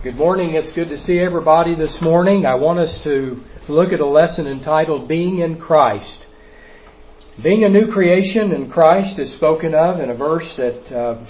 Good morning. It's good to see everybody this morning. I want us to look at a lesson entitled Being in Christ. Being a new creation in Christ is spoken of in a verse that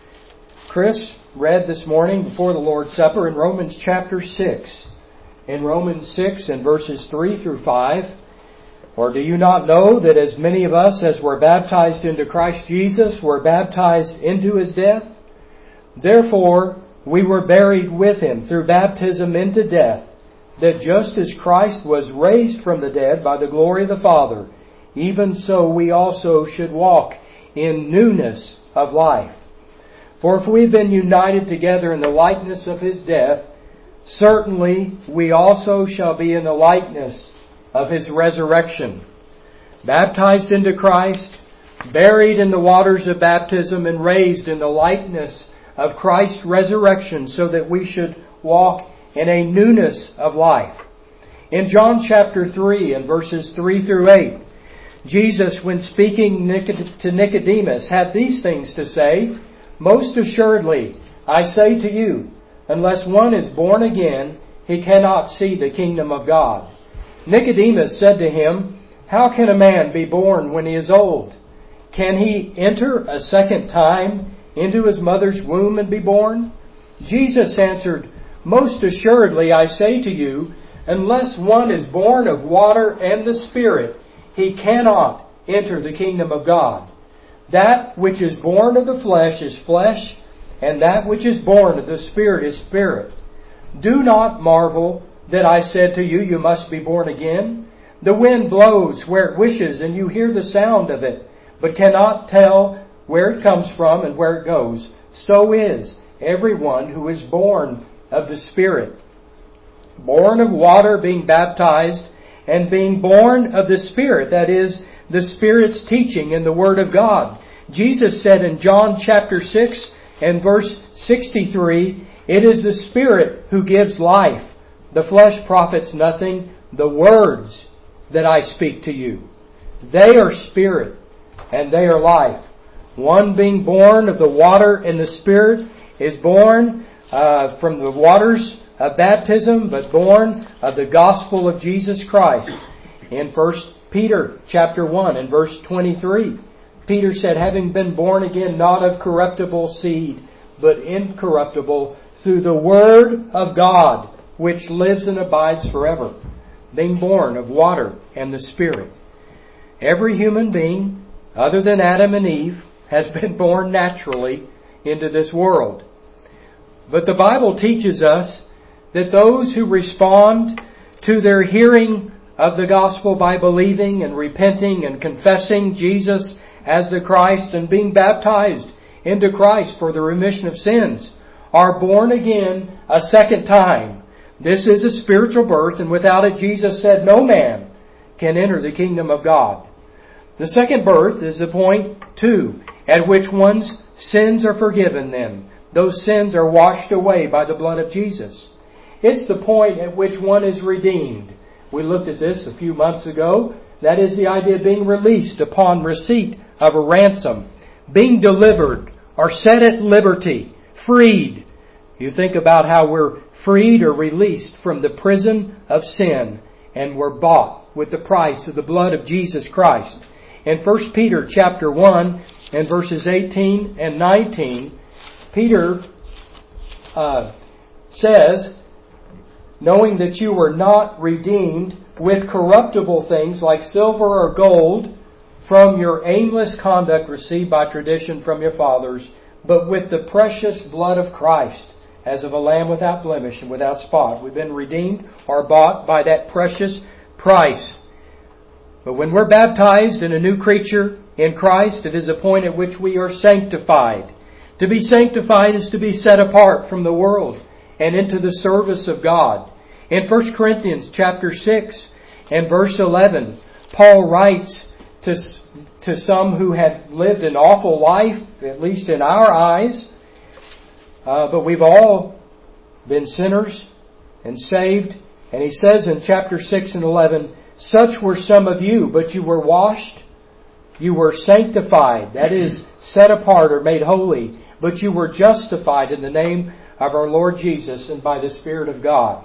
Chris read this morning before the Lord's Supper in Romans chapter 6. In Romans 6 and verses 3 through 5. Or do you not know that as many of us as were baptized into Christ Jesus were baptized into His death? Therefore, we were buried with Him through baptism into death, that just as Christ was raised from the dead by the glory of the Father, even so we also should walk in newness of life. For if we've been united together in the likeness of His death, certainly we also shall be in the likeness of His resurrection. Baptized into Christ, buried in the waters of baptism, and raised in the likeness of Christ's resurrection, so that we should walk in a newness of life. In John chapter 3 and verses 3 through 8, Jesus, when speaking to Nicodemus, had these things to say, "Most assuredly, I say to you, unless one is born again, he cannot see the kingdom of God." Nicodemus said to him, "How can a man be born when he is old? Can he enter a second time into his mother's womb and be born?" Jesus answered, "Most assuredly I say to you, unless one is born of water and the Spirit, he cannot enter the kingdom of God. That which is born of the flesh is flesh, and that which is born of the Spirit is spirit. Do not marvel that I said to you, you must be born again. The wind blows where it wishes, and you hear the sound of it, but cannot tell where it comes from and where it goes. So is everyone who is born of the Spirit. Born of water, being baptized, and being born of the Spirit, that is, the Spirit's teaching in the Word of God. Jesus said in John chapter 6 and verse 63, "It is the Spirit who gives life. The flesh profits nothing. The words that I speak to you, they are spirit and they are life." One being born of the water and the Spirit is born from the waters of baptism, but born of the gospel of Jesus Christ. In 1 Peter chapter 1 and verse 23, Peter said, "Having been born again, not of corruptible seed, but incorruptible, through the Word of God, which lives and abides forever." Being born of water and the Spirit. Every human being, other than Adam and Eve, has been born naturally into this world. But the Bible teaches us that those who respond to their hearing of the gospel by believing and repenting and confessing Jesus as the Christ and being baptized into Christ for the remission of sins are born again a second time. This is a spiritual birth, and without it, Jesus said, no man can enter the kingdom of God. The second birth is the point, too, at which one's sins are forgiven then. Those sins are washed away by the blood of Jesus. It's the point at which one is redeemed. We looked at this a few months ago. That is the idea of being released upon receipt of a ransom. Being delivered or set at liberty, freed. You think about how we're freed or released from the prison of sin and we're bought with the price of the blood of Jesus Christ. In 1 Peter chapter 1 and verses 18 and 19, Peter says, "Knowing that you were not redeemed with corruptible things like silver or gold from your aimless conduct received by tradition from your fathers, but with the precious blood of Christ, as of a lamb without blemish and without spot." We've been redeemed or bought by that precious price. But when we're baptized in a new creature in Christ, it is a point at which we are sanctified. To be sanctified is to be set apart from the world and into the service of God. In 1 Corinthians chapter 6 and verse 11, Paul writes to some who had lived an awful life, at least in our eyes, but we've all been sinners and saved. And he says in chapter 6 and 11, "Such were some of you, but you were washed, you were sanctified," that is, set apart or made holy, "but you were justified in the name of our Lord Jesus and by the Spirit of God.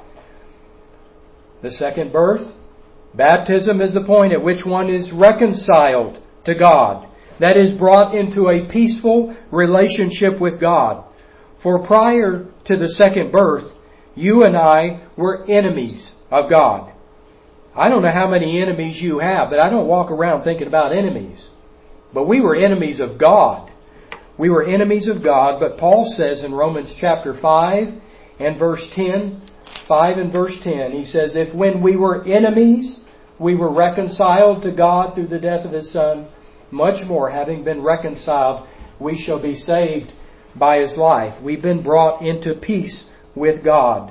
The second birth, baptism, is the point at which one is reconciled to God. That is, brought into a peaceful relationship with God. For prior to the second birth, you and I were enemies of God. I don't know how many enemies you have, but I don't walk around thinking about enemies. But we were enemies of God. We were enemies of God, but Paul says in Romans chapter 5 and verse 10, 5 and verse 10, he says, if when we were enemies, we were reconciled to God through the death of His Son, much more, having been reconciled, we shall be saved by His life. We've been brought into peace with God.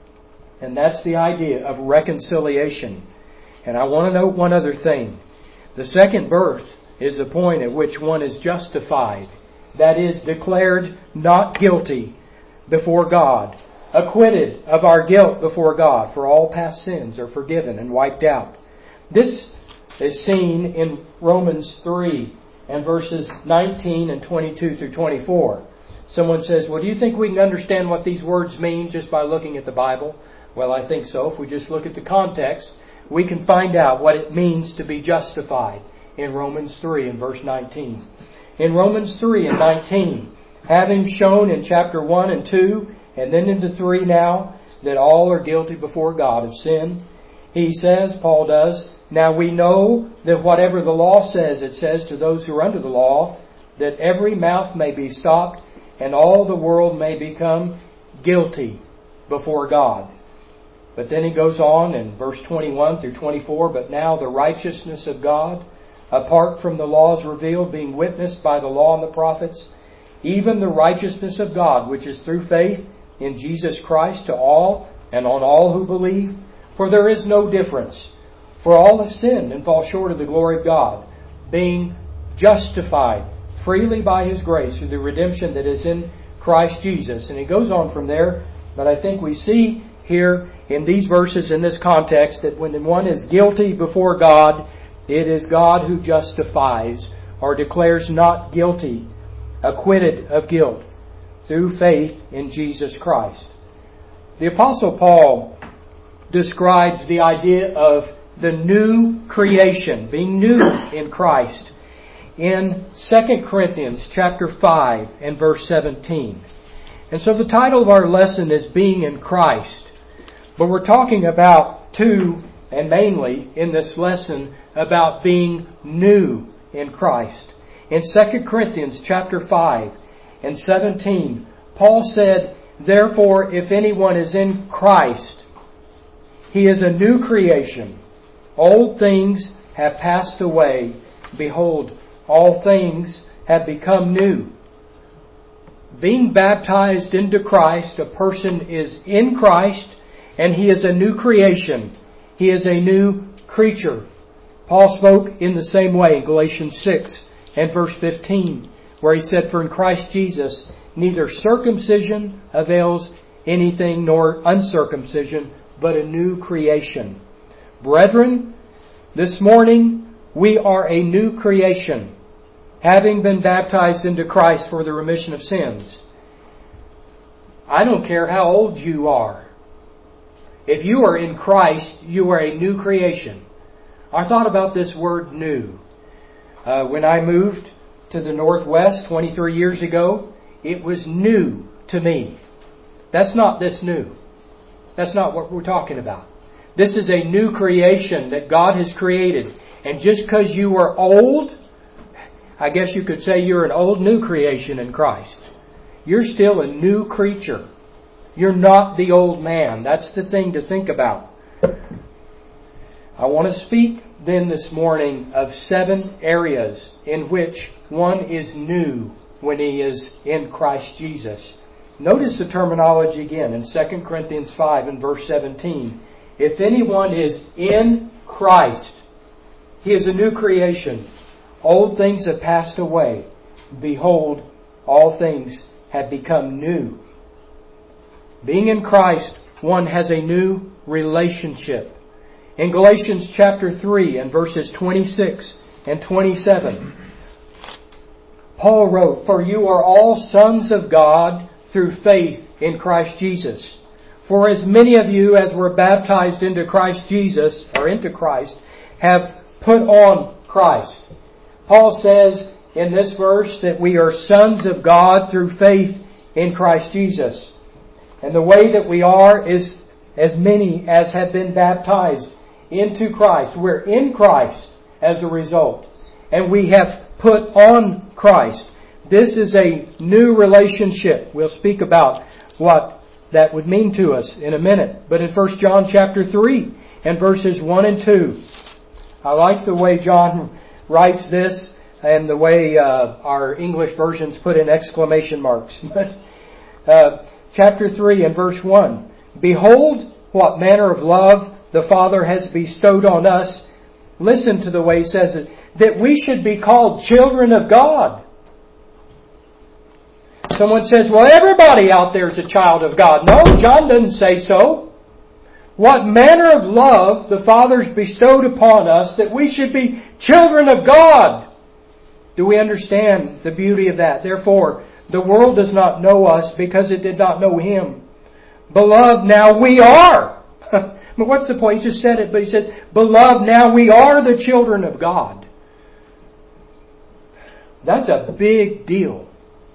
And that's the idea of reconciliation. And I want to note one other thing. The second birth is the point at which one is justified. That is, declared not guilty before God. Acquitted of our guilt before God, for all past sins are forgiven and wiped out. This is seen in Romans 3 and verses 19 and 22 through 24. Someone says, well, do you think we can understand what these words mean just by looking at the Bible? Well, I think so. If we just look at the context, we can find out what it means to be justified in Romans 3 and verse 19. In Romans 3 and 19, having shown in chapter 1 and 2, and then into 3 now, that all are guilty before God of sin, he says, Paul does, now we know that whatever the law says, it says to those who are under the law, that every mouth may be stopped and all the world may become guilty before God. But then he goes on in verse 21 through 24, but now the righteousness of God, apart from the laws revealed, being witnessed by the law and the prophets, even the righteousness of God, which is through faith in Jesus Christ to all and on all who believe. For there is no difference. For all have sinned and fall short of the glory of God, being justified freely by His grace through the redemption that is in Christ Jesus. And he goes on from there, but I think we see here in these verses, in this context, that when one is guilty before God, it is God who justifies or declares not guilty, acquitted of guilt, through faith in Jesus Christ. The Apostle Paul describes the idea of the new creation, being new in Christ, in 2 Corinthians chapter 5 and verse 17. And so the title of our lesson is Being in Christ. But we're talking about and mainly in this lesson, about being new in Christ. In 2 Corinthians chapter 5 and 17, Paul said, therefore, if anyone is in Christ, he is a new creation. Old things have passed away. Behold, all things have become new. Being baptized into Christ, a person is in Christ and he is a new creation. He is a new creature. Paul spoke in the same way in Galatians 6 and verse 15, where he said, for in Christ Jesus, neither circumcision avails anything nor uncircumcision, but a new creation. Brethren, this morning we are a new creation, having been baptized into Christ for the remission of sins. I don't care how old you are. If you are in Christ, you are a new creation. I thought about this word new. When I moved to the Northwest 23 years ago, it was new to me. That's not this new. That's not what we're talking about. This is a new creation that God has created. And just because you are old, I guess you could say you're an old new creation in Christ. You're still a new creature. You're not the old man. That's the thing to think about. I want to speak then this morning of 7 areas in which one is new when he is in Christ Jesus. Notice the terminology again in 2 Corinthians 5 and verse 17. If anyone is in Christ, he is a new creation. Old things have passed away. Behold, all things have become new. Being in Christ, one has a new relationship. In Galatians chapter 3 and verses 26 and 27, Paul wrote, for you are all sons of God through faith in Christ Jesus. For as many of you as were baptized into Christ Jesus, or into Christ, have put on Christ. Paul says in this verse that we are sons of God through faith in Christ Jesus. And the way that we are is as many as have been baptized into Christ. We're in Christ as a result. And we have put on Christ. This is a new relationship. We'll speak about what that would mean to us in a minute. But in 1 John chapter 3 and verses 1 and 2, I like the way John writes this and the way our English versions put in exclamation marks. Chapter 3 and verse 1. Behold, what manner of love the Father has bestowed on us. Listen to the way he says it. That we should be called children of God. Someone says, well, everybody out there is a child of God. No, John doesn't say so. What manner of love the Father's bestowed upon us that we should be children of God. Do we understand the beauty of that? Therefore, the world does not know us because it did not know Him. Beloved, now we are. But what's the point? He just said it, but he said, beloved, now we are the children of God. That's a big deal.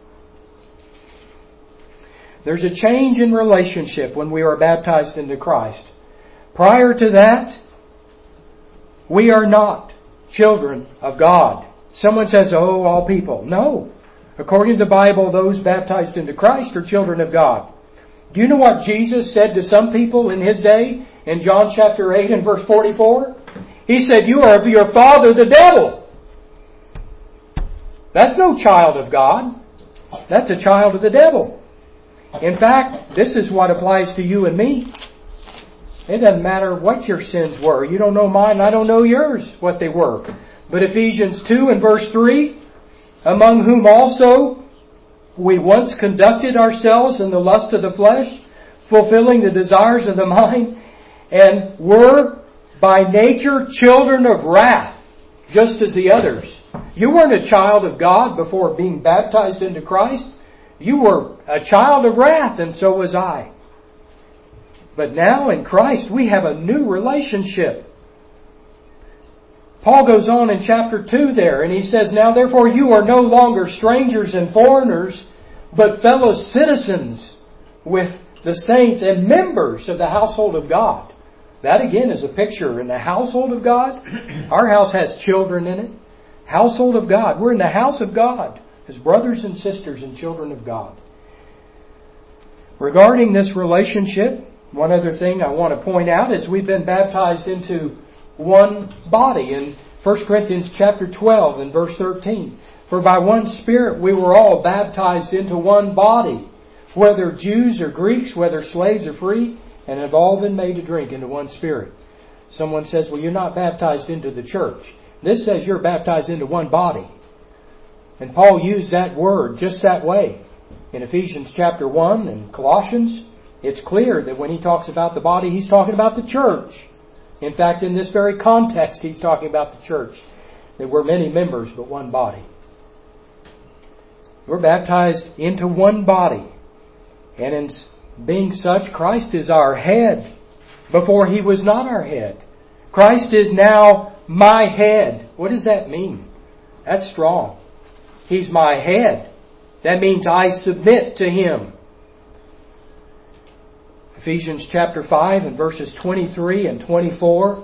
There's a change in relationship when we are baptized into Christ. Prior to that, we are not children of God. Someone says, oh, all people. No. According to the Bible, those baptized into Christ are children of God. Do you know what Jesus said to some people in His day in John chapter 8 and verse 44? He said, you are of your father the devil. That's no child of God. That's a child of the devil. In fact, this is what applies to you and me. It doesn't matter what your sins were. You don't know mine, I don't know yours, what they were. But Ephesians 2 and verse 3, among whom also we once conducted ourselves in the lust of the flesh, fulfilling the desires of the mind, and were by nature children of wrath, just as the others. You weren't a child of God before being baptized into Christ. You were a child of wrath, and so was I. But now in Christ we have a new relationship. Paul goes on in chapter 2 there, and he says, now therefore you are no longer strangers and foreigners, but fellow citizens with the saints and members of the household of God. That again is a picture in the household of God. Our house has children in it. Household of God. We're in the house of God as brothers and sisters and children of God. Regarding this relationship, one other thing I want to point out is we've been baptized into one body in 1 Corinthians chapter 12 and verse 13. For by one Spirit we were all baptized into one body, whether Jews or Greeks, whether slaves or free, and have all been made to drink into one Spirit. Someone says, well, you're not baptized into the church. This says you're baptized into one body. And Paul used that word just that way. In Ephesians chapter 1 and Colossians, it's clear that when he talks about the body, he's talking about the church. In fact, in this very context, he's talking about the church. That we're many members, but one body. We're baptized into one body. And in being such, Christ is our head. Before He was not our head. Christ is now my head. What does that mean? That's strong. He's my head. That means I submit to Him. Ephesians chapter 5 and verses 23 and 24.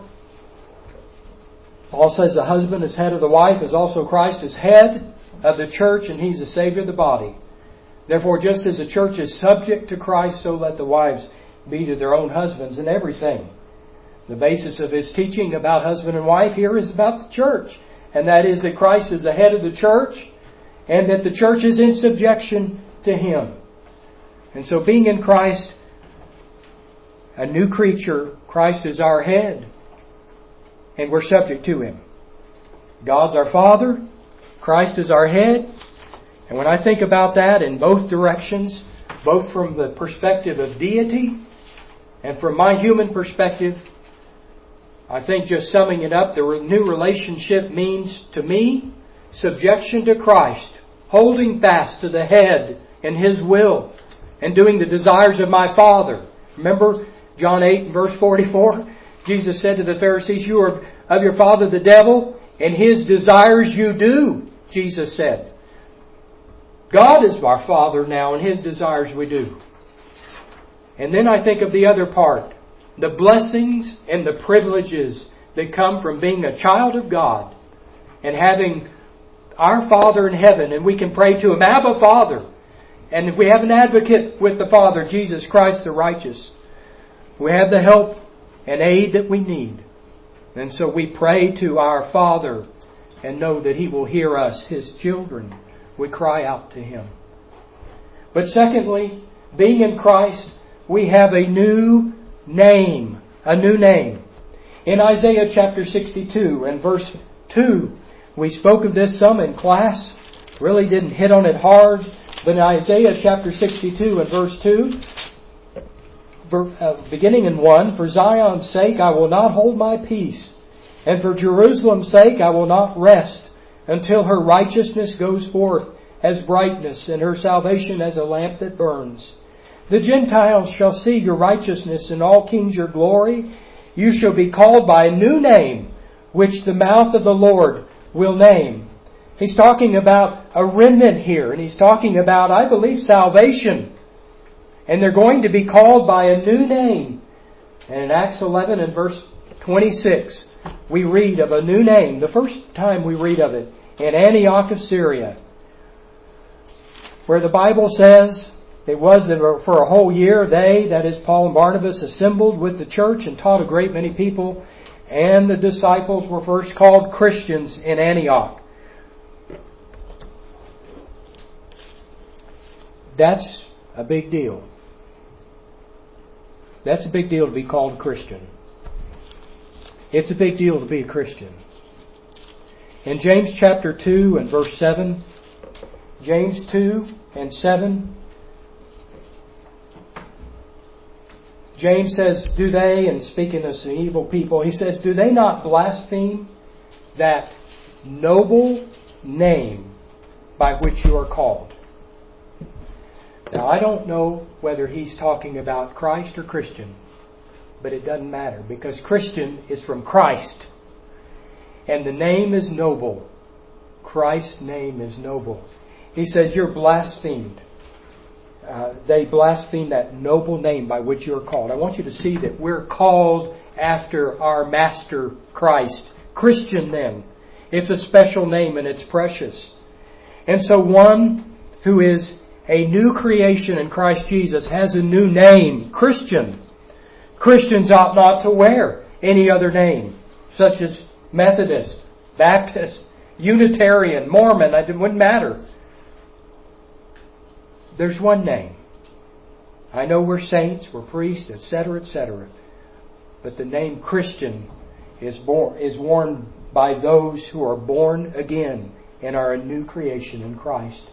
Paul says the husband is head of the wife, as also Christ is head of the church, and He's the Savior of the body. Therefore, just as the church is subject to Christ, so let the wives be to their own husbands in everything. The basis of his teaching about husband and wife here is about the church. And that is that Christ is the head of the church, and that the church is in subjection to Him. And so being in Christ, a new creature, Christ is our head, and we're subject to Him. God's our Father, Christ is our head. And when I think about that in both directions, both from the perspective of deity and from my human perspective, I think just summing it up, the new relationship means to me subjection to Christ, holding fast to the head and His will, and doing the desires of my Father. Remember John 8 and verse 44? Jesus said to the Pharisees, you are of your father the devil, and his desires you do, Jesus said. God is our Father now, and His desires we do. And then I think of the other part, the blessings and the privileges that come from being a child of God and having our Father in heaven, and we can pray to Him, Abba, Father. And if we have an advocate with the Father, Jesus Christ the righteous, we have the help and aid that we need. And so we pray to our Father and know that He will hear us, His children. We cry out to Him. But secondly, being in Christ, we have a new name. A new name. In Isaiah chapter 62 and verse 2, we spoke of this some in class. Really didn't hit on it hard. But in Isaiah chapter 62 and verse 2, beginning in 1, for Zion's sake I will not hold my peace, and for Jerusalem's sake I will not rest, until her righteousness goes forth as brightness, and her salvation as a lamp that burns. The Gentiles shall see your righteousness, and all kings your glory. You shall be called by a new name, which the mouth of the Lord will name. He's talking about a remnant here, and He's talking about, I believe, salvation. And they're going to be called by a new name. And in Acts 11 and verse 26, we read of a new name. The first time we read of it in Antioch of Syria, where the Bible says it was that for a whole year they, that is Paul and Barnabas, assembled with the church and taught a great many people, and the disciples were first called Christians in Antioch. That's a big deal. That's a big deal to be called a Christian. It's a big deal to be a Christian. In James chapter 2 and verse 7, James 2 and 7, James says, do they, and speaking of some evil people, he says, do they not blaspheme that noble name by which you are called? Now, I don't know whether he's talking about Christ or Christian, but it doesn't matter, because Christian is from Christ, and the name is noble. Christ's name is noble. He says you're blasphemed. They blaspheme that noble name by which you're called. I want you to see that we're called after our Master Christ. Christian then. It's a special name and it's precious. And so one who is a new creation in Christ Jesus has a new name, Christian. Christians ought not to wear any other name, such as Methodist, Baptist, Unitarian, Mormon. It wouldn't matter. There's one name. I know we're saints, we're priests, etc., etc. But the name Christian is worn by those who are born again and are a new creation in Christ.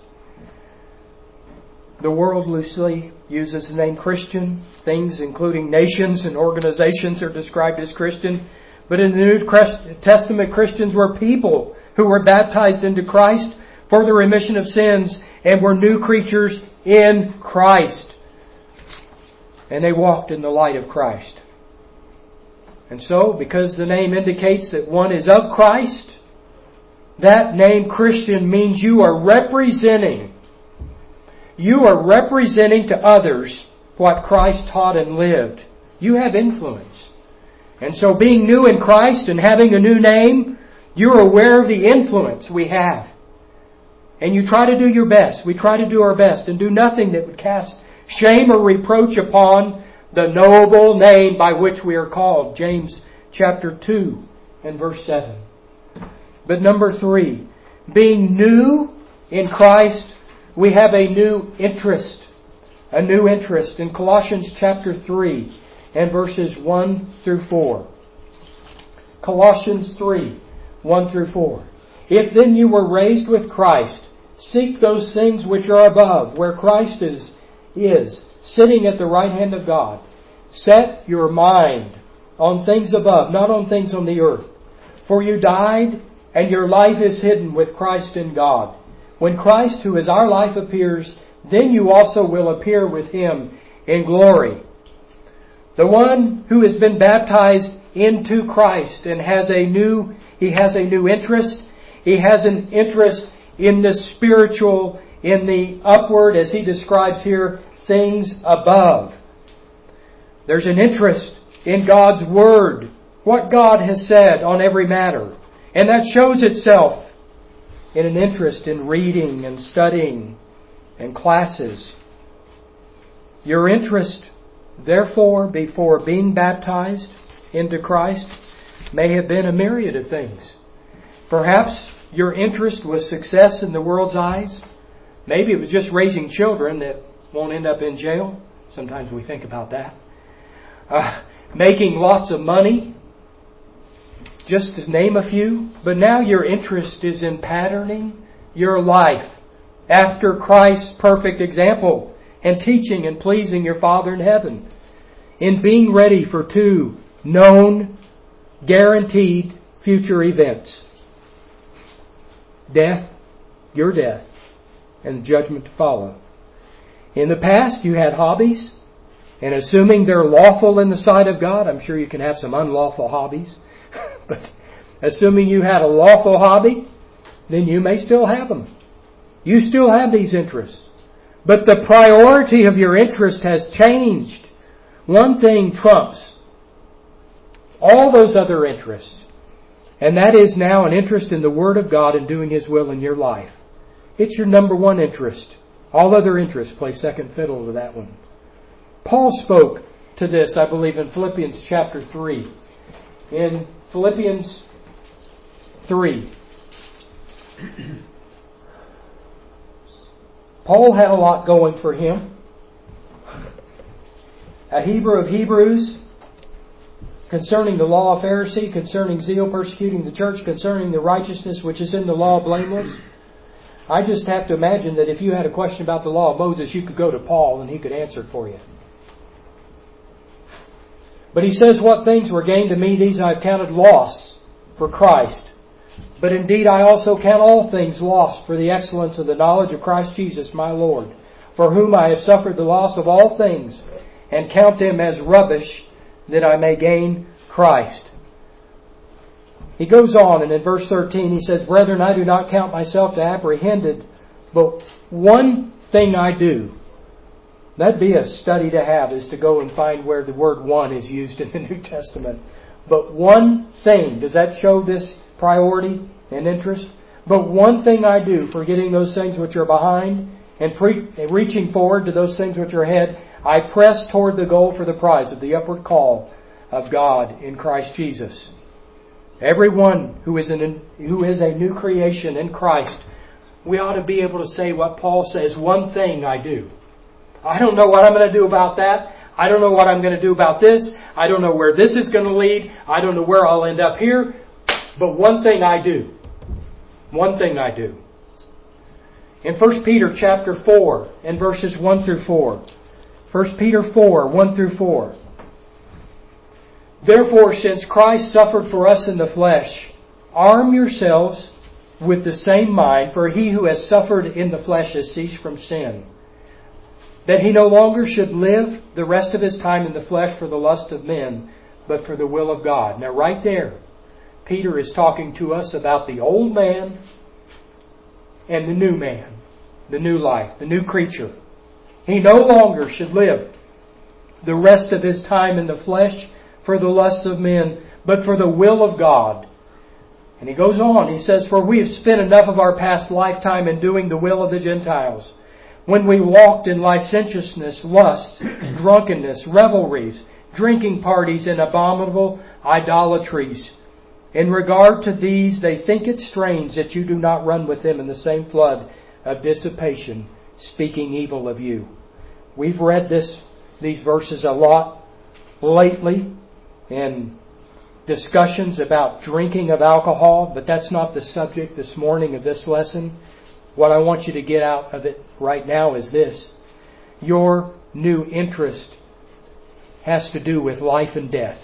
The world loosely uses the name Christian. Things including nations and organizations are described as Christian. But in the New Testament, Christians were people who were baptized into Christ for the remission of sins and were new creatures in Christ. And they walked in the light of Christ. And so, because the name indicates that one is of Christ, that name Christian means you are representing to others what Christ taught and lived. You have influence. And so being new in Christ and having a new name, you're aware of the influence we have. And you try to do your best. We try to do our best and do nothing that would cast shame or reproach upon the noble name by which we are called. James chapter 2 and verse 7. But number 3, being new in Christ, we have a new interest. A new interest in Colossians chapter 3 and verses 1 through 4. Colossians 3, 1 through 4. If then you were raised with Christ, seek those things which are above, where Christ is sitting at the right hand of God. Set your mind on things above, not on things on the earth. For you died, and your life is hidden with Christ in God. When Christ, who is our life, appears, then you also will appear with Him in glory. The one who has been baptized into Christ and has a new interest. He has an interest in the spiritual, in the upward, as he describes here, things above. There's an interest in God's Word, what God has said on every matter. And that shows itself in an interest in reading and studying and classes. Your interest, therefore, before being baptized into Christ may have been a myriad of things. Perhaps your interest was success in the world's eyes. Maybe it was just raising children that won't end up in jail. Sometimes we think about that. Making lots of money, just to name a few. But now your interest is in patterning your life after Christ's perfect example and teaching and pleasing your Father in heaven. In being ready for two known, guaranteed future events. Death, your death, and judgment to follow. In the past, you had hobbies, and assuming they're lawful in the sight of God, I'm sure you can have some unlawful hobbies, but assuming you had a lawful hobby, then you may still have them. You still have these interests. But the priority of your interest has changed. One thing trumps all those other interests. And that is now an interest in the Word of God and doing His will in your life. It's your number one interest. All other interests play second fiddle to that one. Paul spoke to this, I believe, in Philippians chapter 3. In Philippians 3. Paul had a lot going for him. A Hebrew of Hebrews, concerning the law of Pharisee, concerning zeal persecuting the church, concerning the righteousness which is in the law blameless. I just have to imagine that if you had a question about the law of Moses, you could go to Paul and he could answer it for you. But he says, what things were gained to me, these I have counted loss for Christ. But indeed I also count all things lost for the excellence of the knowledge of Christ Jesus my Lord, for whom I have suffered the loss of all things, and count them as rubbish, that I may gain Christ. He goes on, and in verse 13 he says, Brethren, I do not count myself to apprehended, but one thing I do. That'd be a study to have, is to go and find where the word one is used in the New Testament. But one thing, does that show this priority and interest? But one thing I do, forgetting those things which are behind, and reaching forward to those things which are ahead, I press toward the goal for the prize of the upward call of God in Christ Jesus. Everyone who is a new creation in Christ, we ought to be able to say what Paul says, one thing I do. I don't know what I'm going to do about that. I don't know what I'm going to do about this. I don't know where this is going to lead. I don't know where I'll end up here. But one thing I do. One thing I do. In 1 Peter chapter 4 and verses 1 through 4. 1 Peter 4, 1 through 4. Therefore, since Christ suffered for us in the flesh, arm yourselves with the same mind, for he who has suffered in the flesh has ceased from sin, that he no longer should live the rest of his time in the flesh for the lust of men, but for the will of God. Now right there, Peter is talking to us about the old man and the new man, the new life, the new creature. He no longer should live the rest of his time in the flesh for the lusts of men, but for the will of God. And he goes on, he says, For we have spent enough of our past lifetime in doing the will of the Gentiles, when we walked in licentiousness, lust, drunkenness, revelries, drinking parties, and abominable idolatries. In regard to these, they think it strange that you do not run with them in the same flood of dissipation, speaking evil of you. We've read these verses a lot lately in discussions about drinking of alcohol, but that's not the subject this morning of this lesson. What I want you to get out of it right now is this. Your new interest has to do with life and death.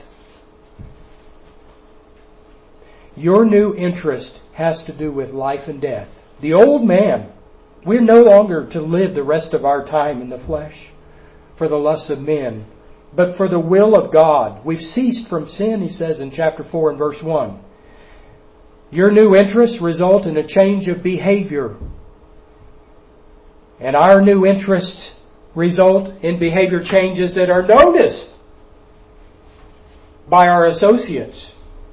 Your new interest has to do with life and death. The old man We're no longer to live the rest of our time in the flesh for the lusts of men, but for the will of God. We've ceased from sin, he says in chapter 4 and verse 1. Your new interests result in a change of behavior. And our new interests result in behavior changes that are noticed by our associates.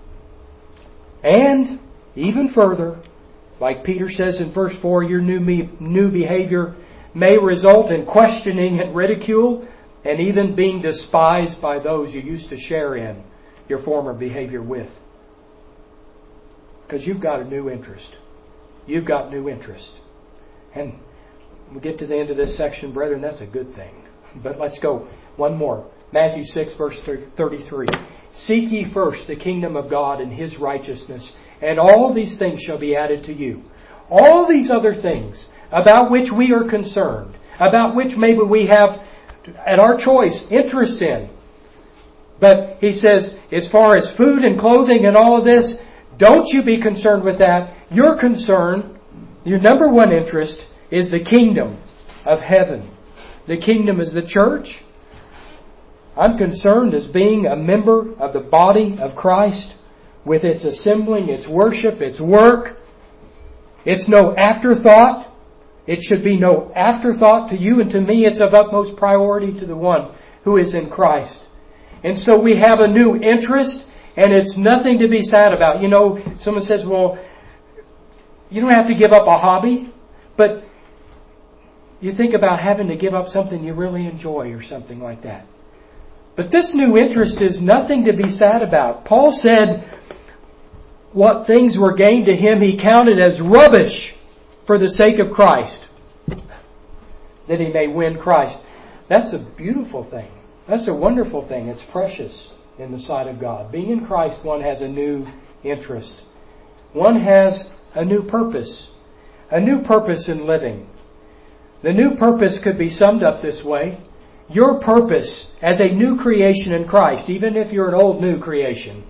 And even further, like Peter says in verse 4, your new behavior may result in questioning and ridicule and even being despised by those you used to share in your former behavior with. Because you've got a new interest. You've got new interest. And we get to the end of this section, brethren, that's a good thing. But let's go one more. Matthew 6, verse 33. Seek ye first the kingdom of God and His righteousness, and all these things shall be added to you. All these other things about which we are concerned, about which maybe we have, at our choice, interest in. But he says, as far as food and clothing and all of this, don't you be concerned with that. Your concern, your number one interest, is the kingdom of heaven. The kingdom is the church. I'm concerned as being a member of the body of Christ with its assembling, its worship, its work. It's no afterthought. It should be no afterthought to you and to me. It's of utmost priority to the one who is in Christ. And so we have a new interest, and it's nothing to be sad about. You know, someone says, well, you don't have to give up a hobby, but you think about having to give up something you really enjoy or something like that. But this new interest is nothing to be sad about. Paul said what things were gained to him he counted as rubbish for the sake of Christ, that he may win Christ. That's a beautiful thing. That's a wonderful thing. It's precious in the sight of God. Being in Christ, one has a new interest. One has a new purpose. A new purpose in living. The new purpose could be summed up this way. Your purpose as a new creation in Christ, even if you're an older new creation,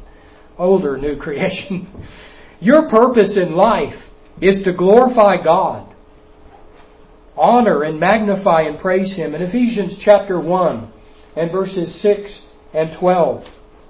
your purpose in life is to glorify God, honor and magnify and praise Him. In Ephesians chapter 1 and verses 6 and 12.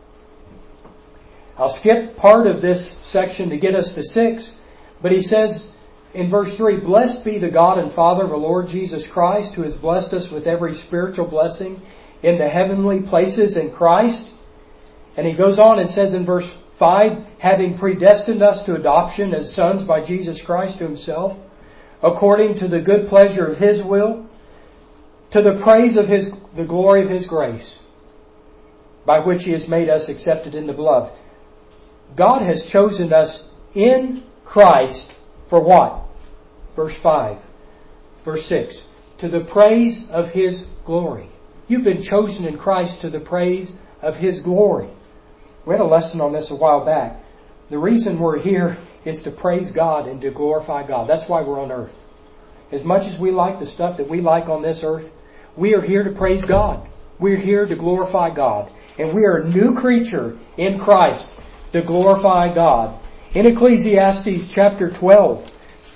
I'll skip part of this section to get us to 6, but he says in verse 3, Blessed be the God and Father of our Lord Jesus Christ, who has blessed us with every spiritual blessing in the heavenly places in Christ. And he goes on and says in verse 5, having predestined us to adoption as sons by Jesus Christ to Himself, according to the good pleasure of His will, to the praise of the glory of His grace, by which He has made us accepted in the beloved. God has chosen us in Christ for what? Verse 5. Verse 6. To the praise of His glory. You've been chosen in Christ to the praise of His glory. We had a lesson on this a while back. The reason we're here is to praise God and to glorify God. That's why we're on earth. As much as we like the stuff that we like on this earth, we are here to praise God. We're here to glorify God. And we are a new creature in Christ to glorify God. In Ecclesiastes chapter 12,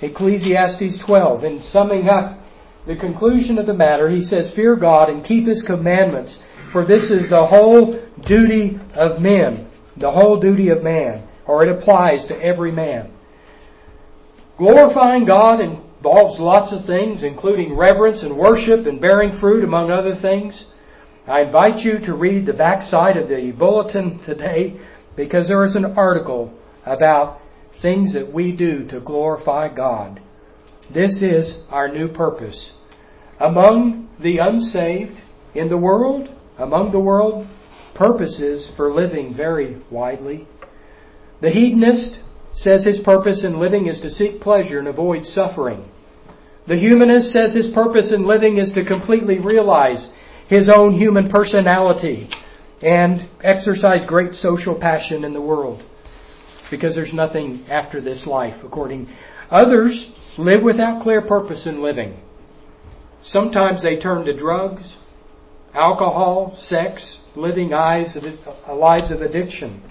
in summing up the conclusion of the matter, he says, Fear God and keep His commandments, for this is the whole duty of men, the whole duty of man, or it applies to every man. Glorifying God involves lots of things, including reverence and worship and bearing fruit, among other things. I invite you to read the backside of the bulletin today, because there is an article about things that we do to glorify God. This is our new purpose. Among the unsaved in the world, purposes for living vary widely. The hedonist says his purpose in living is to seek pleasure and avoid suffering. The humanist says his purpose in living is to completely realize his own human personality and exercise great social passion in the world, because there's nothing after this life, according. Others live without clear purpose in living. Sometimes they turn to drugs, alcohol, sex, living lives of addiction.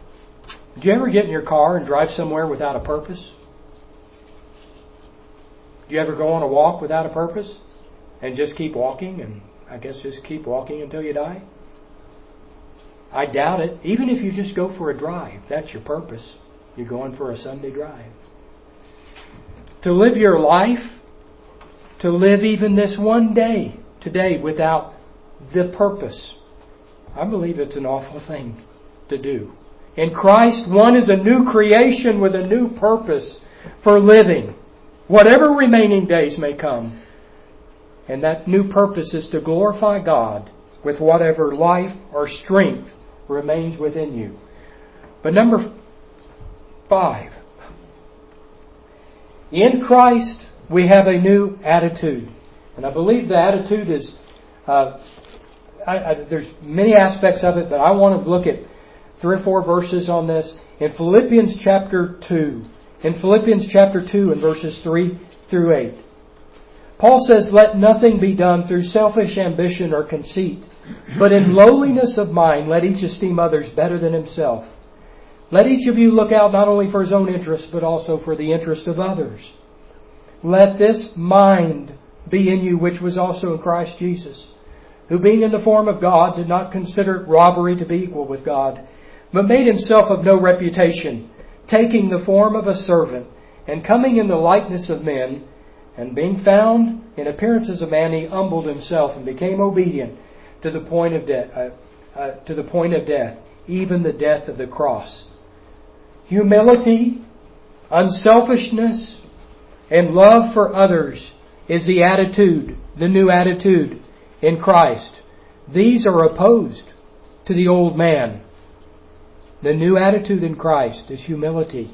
Do you ever get in your car and drive somewhere without a purpose? Do you ever go on a walk without a purpose and just keep walking and I guess just keep walking until you die? I doubt it. Even if you just go for a drive, that's your purpose. You're going for a Sunday drive. To live your life, to live even this one day, today, without the purpose, I believe it's an awful thing to do. In Christ, one is a new creation with a new purpose for living, whatever remaining days may come. And that new purpose is to glorify God with whatever life or strength remains within you. But number 5, in Christ we have a new attitude. And I believe the attitude is, there's many aspects of it, but I want to look at 3 or 4 verses on this. In Philippians chapter 2 and verses 3 through 8. Paul says, "Let nothing be done through selfish ambition or conceit, but in lowliness of mind let each esteem others better than himself. Let each of you look out not only for his own interest, but also for the interest of others. Let this mind be in you which was also in Christ Jesus, who being in the form of God did not consider robbery to be equal with God, but made himself of no reputation, taking the form of a servant, and coming in the likeness of men, and being found in appearance as a man, he humbled himself and became obedient to the point of death, even the death of the cross." Humility, unselfishness, and love for others is the attitude, the new attitude in Christ. These are opposed to the old man. The new attitude in Christ is humility,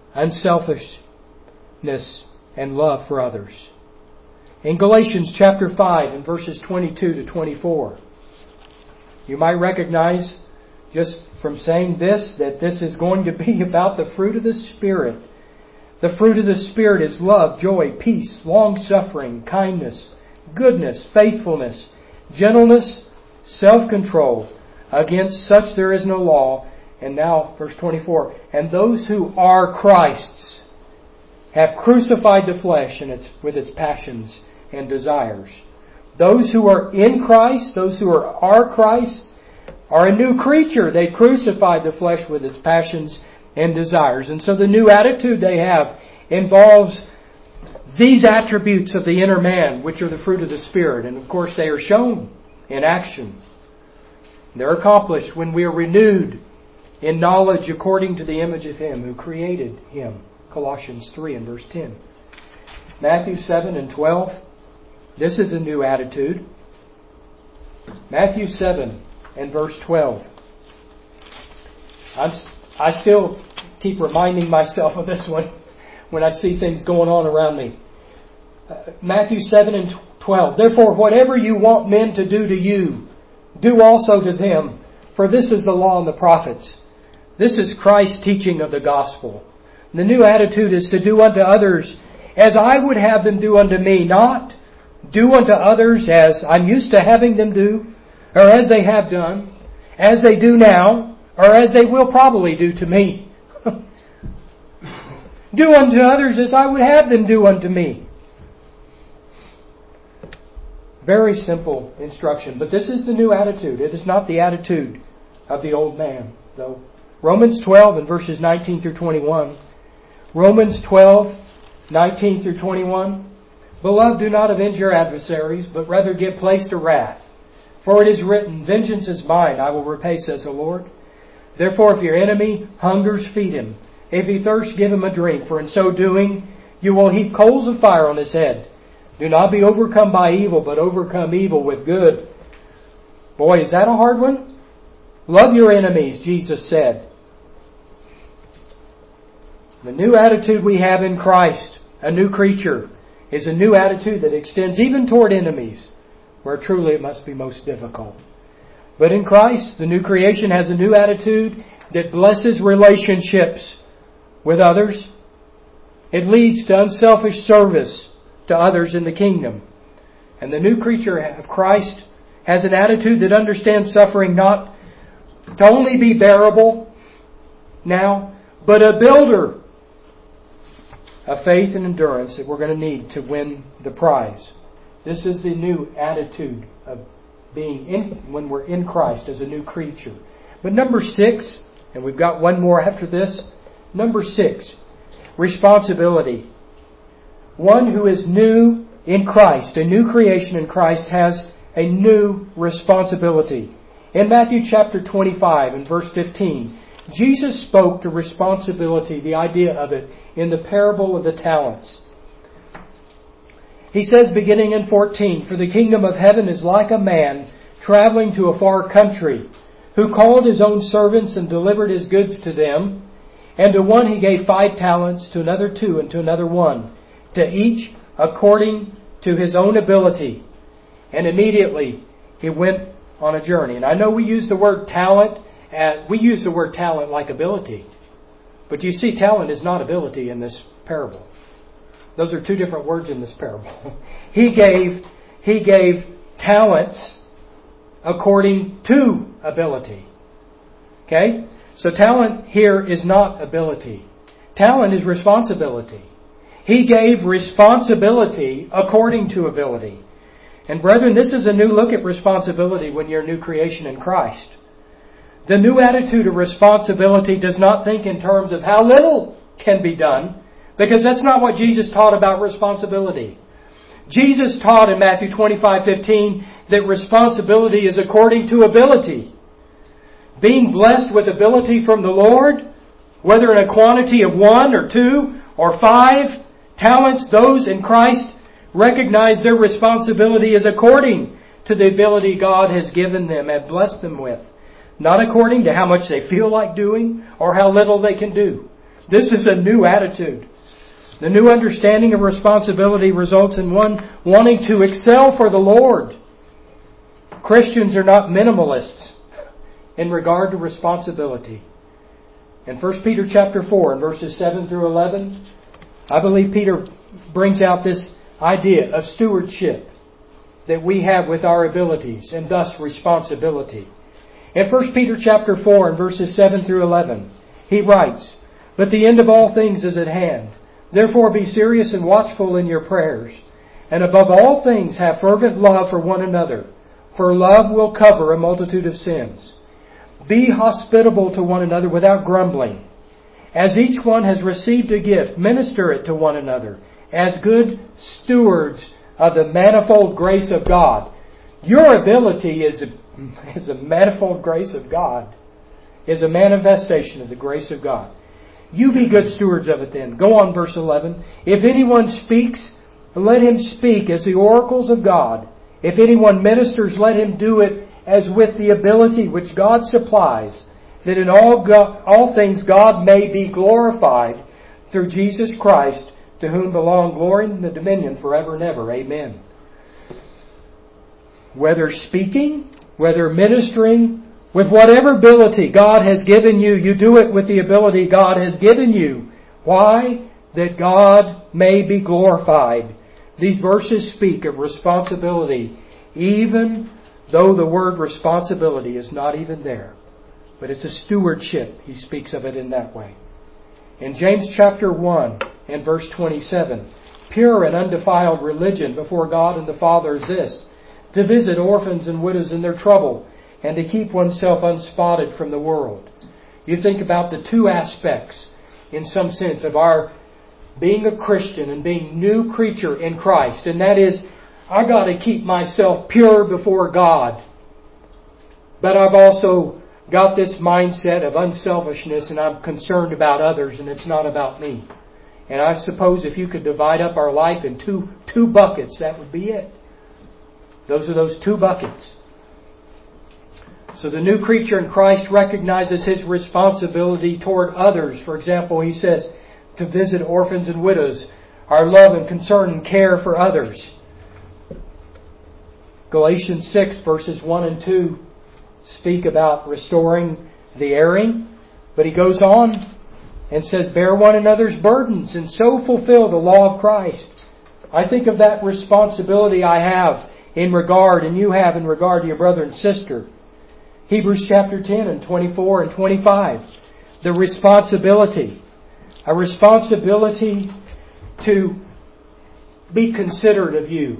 unselfishness, and love for others. In Galatians chapter 5 and verses 22 to 24, you might recognize just from saying this that this is going to be about the fruit of the Spirit. The fruit of the Spirit is love, joy, peace, long-suffering, kindness, goodness, faithfulness, gentleness, self-control. Against such there is no law. And now, verse 24, "And those who are Christ's have crucified the flesh with its passions and desires." Those who are in Christ, those who are Christ, are a new creature. They crucified the flesh with its passions and desires. And so the new attitude they have involves these attributes of the inner man, which are the fruit of the Spirit. And of course they are shown in action. They're accomplished when we are renewed in knowledge according to the image of Him who created him. Colossians 3 and verse 10. Matthew 7 and 12. This is a new attitude. Matthew 7 and verse 12. I still keep reminding myself of this one when I see things going on around me. Matthew 7 and 12. "Therefore, whatever you want men to do to you, do also to them. For this is the law and the prophets." This is Christ's teaching of the gospel. The new attitude is to do unto others as I would have them do unto me, not do unto others as I'm used to having them do, or as they have done, as they do now, or as they will probably do to me. Do unto others as I would have them do unto me. Very simple instruction, but this is the new attitude. It is not the attitude of the old man, though. Romans 12 and verses 19 through 21. Romans 12, 19 through 21. "Beloved, do not avenge your adversaries, but rather give place to wrath. For it is written, Vengeance is mine, I will repay, says the Lord. Therefore, if your enemy hungers, feed him. If he thirsts, give him a drink. For in so doing, you will heap coals of fire on his head. Do not be overcome by evil, but overcome evil with good." Boy, is that a hard one? Love your enemies, Jesus said. The new attitude we have in Christ, a new creature, is a new attitude that extends even toward enemies, where truly it must be most difficult. But in Christ, the new creation has a new attitude that blesses relationships with others. It leads to unselfish service to others in the kingdom. And the new creature of Christ has an attitude that understands suffering not to only be bearable now, but a builder of faith and endurance that we're going to need to win the prize. This is the new attitude of being when we're in Christ as a new creature. But number 6, and we've got one more after this. Number 6, responsibility. One who is new in Christ, a new creation in Christ, has a new responsibility. In Matthew chapter 25 and verse 15, Jesus spoke to responsibility, the idea of it, in the parable of the talents. He says, beginning in 14, "For the kingdom of heaven is like a man traveling to a far country, who called his own servants and delivered his goods to them. And to one he gave 5 talents, to another 2, and to another 1, to each according to his own ability. And immediately he went on a journey." And I know we use the word talent, we use the word talent like ability. But you see, talent is not ability in this parable. Those are 2 different words in this parable. He gave talents according to ability. Okay? So talent here is not ability. Talent is responsibility. He gave responsibility according to ability. And brethren, this is a new look at responsibility when you're a new creation in Christ. The new attitude of responsibility does not think in terms of how little can be done, because that's not what Jesus taught about responsibility. Jesus taught in Matthew 25:15 that responsibility is according to ability. Being blessed with ability from the Lord, whether in a quantity of 1 or 2 or 5 talents, those in Christ recognize their responsibility is according to the ability God has given them and blessed them with. Not according to how much they feel like doing or how little they can do. This is a new attitude. The new understanding of responsibility results in one wanting to excel for the Lord. Christians are not minimalists in regard to responsibility. In 1 Peter chapter 4 and verses 7 through 11, I believe Peter brings out this idea of stewardship that we have with our abilities and thus responsibility. In 1 Peter chapter 4 and verses 7 through 11, he writes, "But the end of all things is at hand. Therefore be serious and watchful in your prayers. And above all things have fervent love for one another, for love will cover a multitude of sins. Be hospitable to one another without grumbling. As each one has received a gift, minister it to one another as good stewards of the manifold grace of God." Your ability is a manifold grace of God, is a manifestation of the grace of God. You be good stewards of it then. Go on, verse 11. "If anyone speaks, let him speak as the oracles of God. If anyone ministers, let him do it as with the ability which God supplies, that in all things God may be glorified through Jesus Christ, to whom belong glory and the dominion forever and ever. Amen." Whether speaking, whether ministering, with whatever ability God has given you, you do it with the ability God has given you. Why? That God may be glorified. These verses speak of responsibility, even though the word responsibility is not even there. But it's a stewardship. He speaks of it in that way. In James chapter 1 and verse 27, "Pure and undefiled religion before God and the Father is this, to visit orphans and widows in their trouble, and to keep oneself unspotted from the world." You think about the 2 aspects, in some sense, of our being a Christian and being new creature in Christ. And that is, I got to keep myself pure before God. But I've also got this mindset of unselfishness, and I'm concerned about others, and it's not about me. And I suppose if you could divide up our life in two buckets, that would be it. Those are those 2 buckets. So the new creature in Christ recognizes his responsibility toward others. For example, he says to visit orphans and widows, our love and concern and care for others. Galatians 6 verses 1 and 2 speak about restoring the erring. But he goes on and says, "Bear one another's burdens and so fulfill the law of Christ." I think of that responsibility I have in regard, and you have in regard to your brother and sister. Hebrews chapter 10 and 24 and 25. The responsibility. A responsibility to be considerate of you.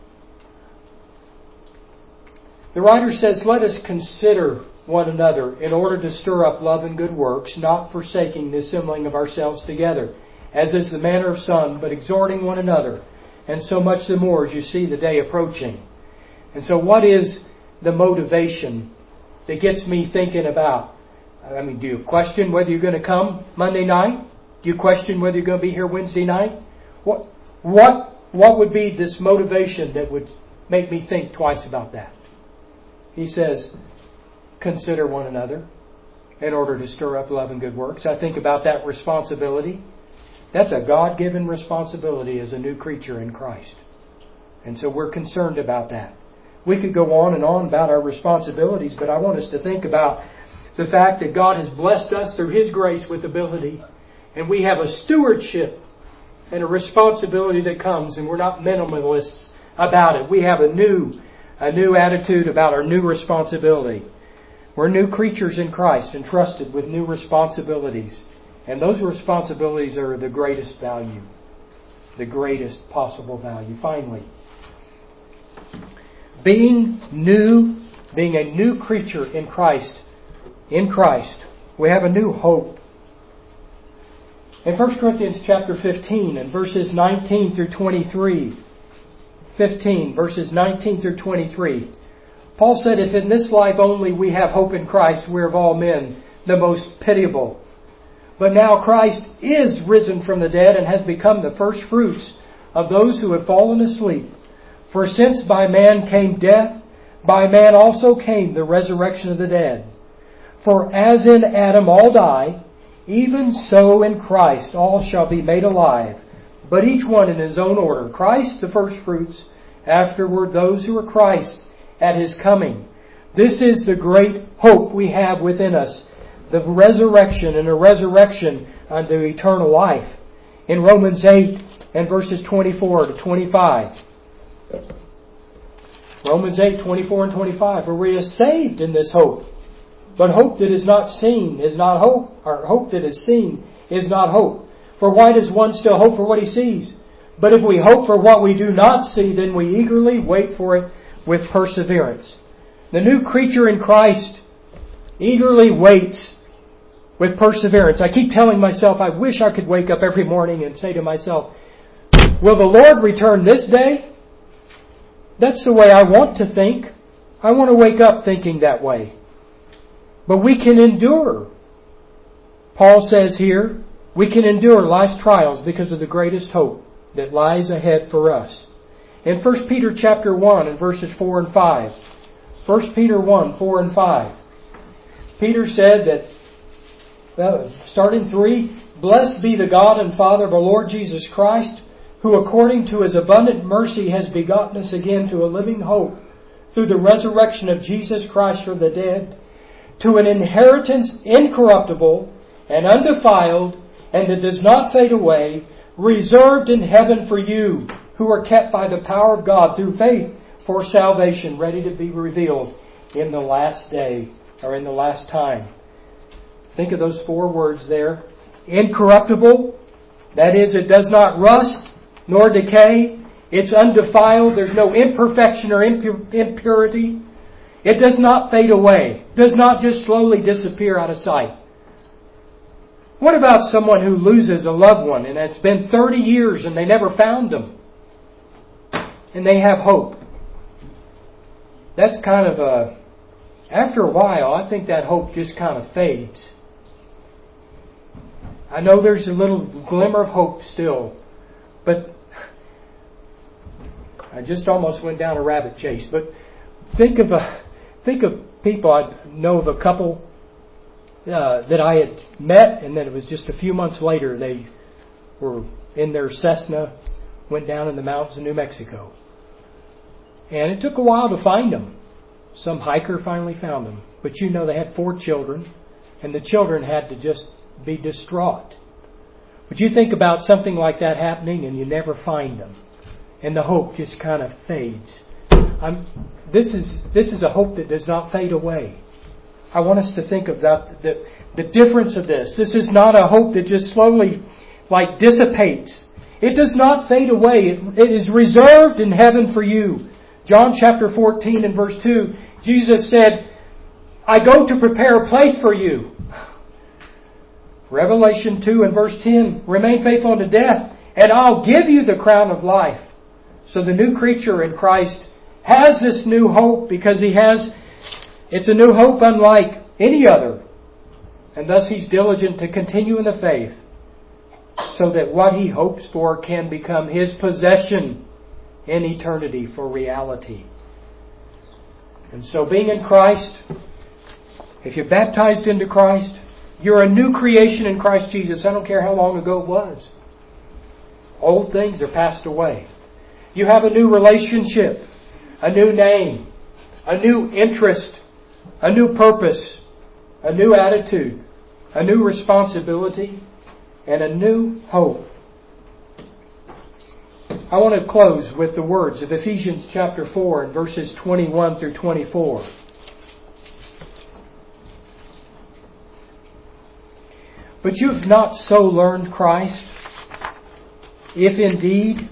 The writer says, let us consider one another in order to stir up love and good works, not forsaking the assembling of ourselves together, as is the manner of some, but exhorting one another, and so much the more as you see the day approaching. And so what is the motivation that gets me thinking about? I mean, do you question whether you're going to come Monday night? Do you question whether you're going to be here Wednesday night? What would be this motivation that would make me think twice about that? He says, consider one another in order to stir up love and good works. I think about that responsibility. That's a God-given responsibility as a new creature in Christ. And so we're concerned about that. We could go on and on about our responsibilities, but I want us to think about the fact that God has blessed us through His grace with ability, and we have a stewardship and a responsibility that comes, and we're not minimalists about it. We have a new attitude about our new responsibility. We're new creatures in Christ, entrusted with new responsibilities. And those responsibilities are the greatest value, the greatest possible value. Finally, being a new creature in Christ, we have a new hope. In 1 Corinthians chapter 15 and verses 19 through 23, 15 verses 19 through 23, Paul said, if in this life only we have hope in Christ, we're of all men the most pitiable. But now Christ is risen from the dead and has become the first fruits of those who have fallen asleep. For since by man came death, by man also came the resurrection of the dead. For as in Adam all die, even so in Christ all shall be made alive, but each one in his own order. Christ the first fruits, afterward those who are Christ at His coming. This is the great hope we have within us, the resurrection, and a resurrection unto eternal life. In Romans 8 and verses 24 to 25. Romans 8, 24 and 25. For we are saved in this hope. But hope that is not seen is not hope. Or hope that is seen is not hope. For why does one still hope for what he sees? But if we hope for what we do not see, then we eagerly wait for it with perseverance. The new creature in Christ eagerly waits with perseverance. I keep telling myself, I wish I could wake up every morning and say to myself, will the Lord return this day? That's the way I want to think. I want to wake up thinking that way. But we can endure. Paul says here, we can endure life's trials because of the greatest hope that lies ahead for us. In 1 Peter chapter 1 and verses 4 and 5. 1 Peter 1, 4 and 5. Peter said that, starting 3, blessed be the God and Father of our Lord Jesus Christ, who according to His abundant mercy has begotten us again to a living hope through the resurrection of Jesus Christ from the dead, to an inheritance incorruptible and undefiled and that does not fade away, reserved in heaven for you, who are kept by the power of God through faith for salvation, ready to be revealed in the last day, or in the last time. Think of those 4 words there. Incorruptible, that is, it does not rust nor decay. It's undefiled. There's no imperfection or impurity. It does not fade away. Does not just slowly disappear out of sight. What about someone who loses a loved one and it's been 30 years and they never found them? And they have hope. That's kind of after a while, I think that hope just kind of fades. I know there's a little glimmer of hope still, but I just almost went down a rabbit chase. But think of people. I know of a couple that I had met, and then it was just a few months later they were in their Cessna, went down in the mountains of New Mexico. And it took a while to find them. Some hiker finally found them. But they had 4 children, and the children had to just be distraught. But you think about something like that happening and you never find them. And the hope just kind of fades. This is a hope that does not fade away. I want us to think of that, the difference of this. This is not a hope that just slowly dissipates. It does not fade away. It is reserved in heaven for you. John chapter 14 and verse 2, Jesus said, I go to prepare a place for you. Revelation 2 and verse 10, remain faithful unto death, and I'll give you the crown of life. So the new creature in Christ has this new hope because it's a new hope unlike any other. And thus he's diligent to continue in the faith so that what he hopes for can become his possession in eternity for reality. And so being in Christ, if you're baptized into Christ, you're a new creation in Christ Jesus. I don't care how long ago it was. Old things are passed away. You have a new relationship, a new name, a new interest, a new purpose, a new attitude, a new responsibility, and a new hope. I want to close with the words of Ephesians chapter 4 and verses 21 through 24. But you have not so learned Christ, if indeed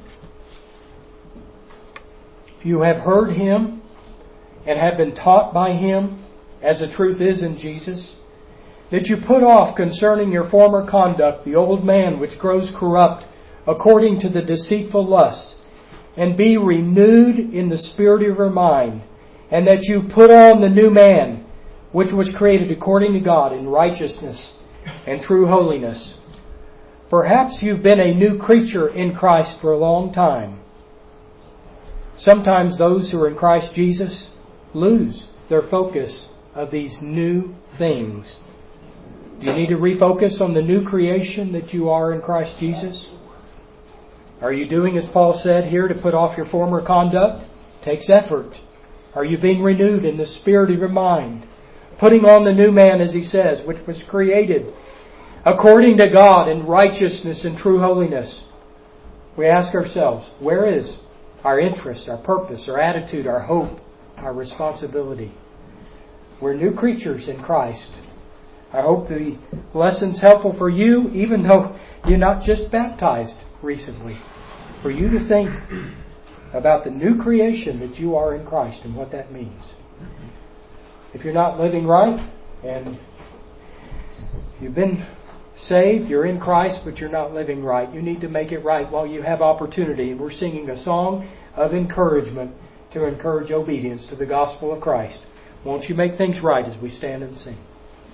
you have heard Him and have been taught by Him, as the truth is in Jesus, that you put off concerning your former conduct the old man which grows corrupt according to the deceitful lust, and be renewed in the spirit of your mind, and that you put on the new man, which was created according to God in righteousness and true holiness. Perhaps you've been a new creature in Christ for a long time. Sometimes those who are in Christ Jesus lose their focus of these new things. Do you need to refocus on the new creation that you are in Christ Jesus? Are you doing as Paul said here to put off your former conduct? It takes effort. Are you being renewed in the spirit of your mind? Putting on the new man, as he says, which was created according to God in righteousness and true holiness. We ask ourselves, where is our interest, our purpose, our attitude, our hope, our responsibility? We're new creatures in Christ. I hope the lesson's helpful for you, even though you're not just baptized recently. For you to think about the new creation that you are in Christ and what that means. If you're not living right and you've been saved, you're in Christ, but you're not living right, you need to make it right while you have opportunity. And we're singing a song of encouragement to encourage obedience to the gospel of Christ. Won't you make things right as we stand and sing?